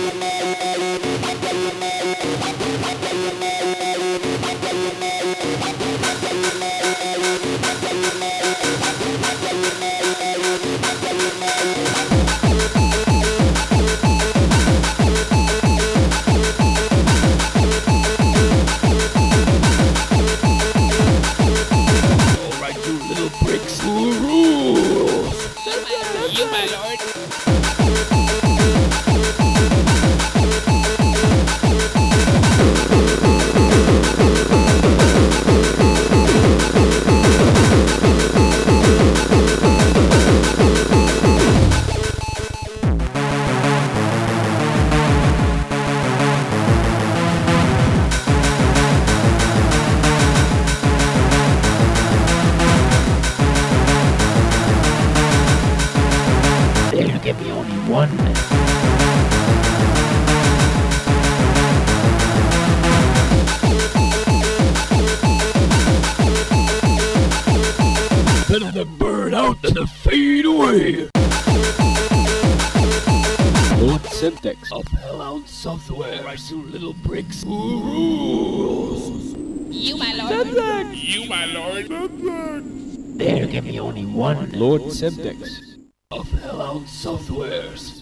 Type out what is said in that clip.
You, my lord. There'll give me only one. Better to burn out than to fade away. Lord Semtex of Hellhound Software. Right, you little bricks. Who rules? You, my lord. You, my lord. There'll give me only one. Lord Semtex of Hellhound Softwares.